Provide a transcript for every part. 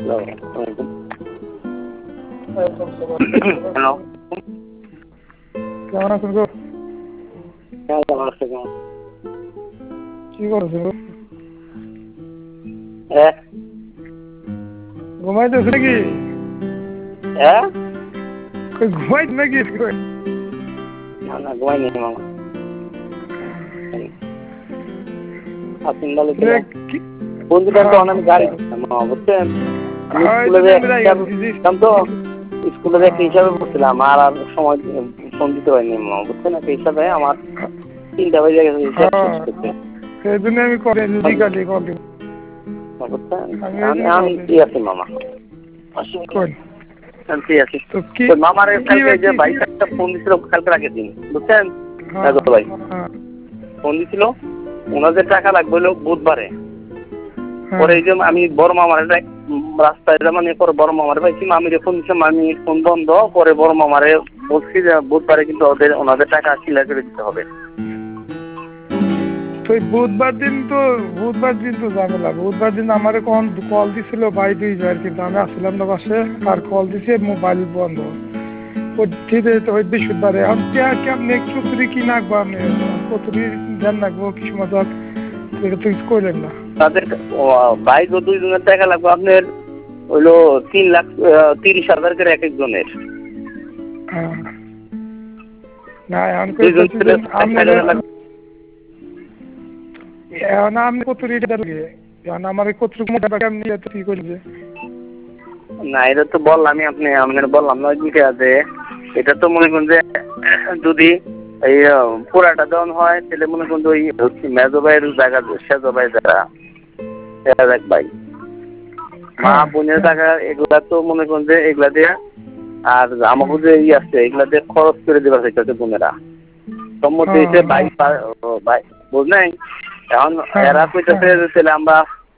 Hello, কেমন আছেন গো? কেমন আছে? কি করছো গো? হ্যাঁ ঘুমাইতেছে নাকি? হ্যাঁ, ঘুমাইতে নাকি? না ঘুমাইনি মামা। আপনি ভালো ছিলেন? বন্ধুটা তো অনেক গাড়ি মামা, বুঝছেন? আমি স্কুলে একটা হিসাবে পড়ছিলাম, আর সময় ফোন দিতে পারিনি মামা, বুঝছেন? একটা হিসাবে আমার 3টা বাজে গেছে হিসাব শেষ করতে, সেই জন্য আমি করে বিকালে কল দিব। বুঝছেন? আমি ফ্রি আছি মামা, ফ্রি আছি। মামার কালকে যে ভাই একটা ফোন দিছিল কালকে রাখে দিন, বুঝছেন? ভাই ফোন দিছিল, ওনাদের টাকা লাগবে হলো বুধবারে। পরে এই যে আমি বড় মামার রাস্তায় মানে পরে বড় মামারে পাইছি, মামিরে ফোন দিচ্ছে, মামির ফোন বন্ধ। পরে বড় মামারে বলছি যে বুধবারে কিন্তু ওনাদের টাকা ক্লিয়ার করে দিতে হবে। বুধবার দিন তো ঝামেলা। বুধবার দিন আমার কল দিছিল ভাই 2 বার, কিন্তু আমি আসছিলাম না বাসে, আর কল দিছে মোবাইল বন্ধ। বৃহস্পতিবারে এখন কেমনি কতুরি কি নাকবো, আমি কতুরি ধ্যান রাখবো কিছু মজা, এটা তো কিছু করলেন না। তাদের ভাই 2 জনের টাকা লাগবে আপনার হইলো 3,30,000 করে এক একজনের। না এখন আপনি কতুরি আমার কতুরি কেমনি কি করবে না, এটা তো বললামই আপনার বললাম না দুইটা আছে। এটা তো মনে করুন যে যদি এই পুরাটা দেওয়ান হয় তাহলে মনে করুন ওই মেজো ভাইয়ের জায়গা সেজো ভাই যারা এক ভাই মা বোনের টাকা এগুলা তো মনে করুন যে এগুলা দিয়ে, আর আমাকে যে আছে এগুলা দিয়ে খরচ করে দেওয়া হয়েছে বোনেরা সম্মতি হয়েছে ভাই ভাই বুঝলেন। এখন এরা কইতেছে তাহলে আমরা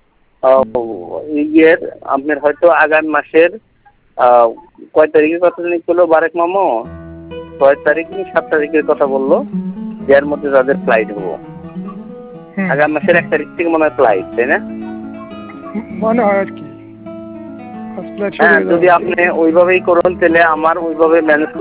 ইয়ের আপনার হয়তো আগামী মাসের কয় তারিখের কথা জানি করলো বারেক মামো, 6 তারিখ কি 7 তারিখের কথা বললো, যার মধ্যে তাদের ফ্লাইট হবো আগামী মাসের 1 তারিখ থেকে মনে হয় ফ্লাইট, তাই না? মনে হয় আর কি। হ্যাঁ, যদি আপনি ওইভাবেই করুন তাহলে আমার ওইভাবে ম্যানেজ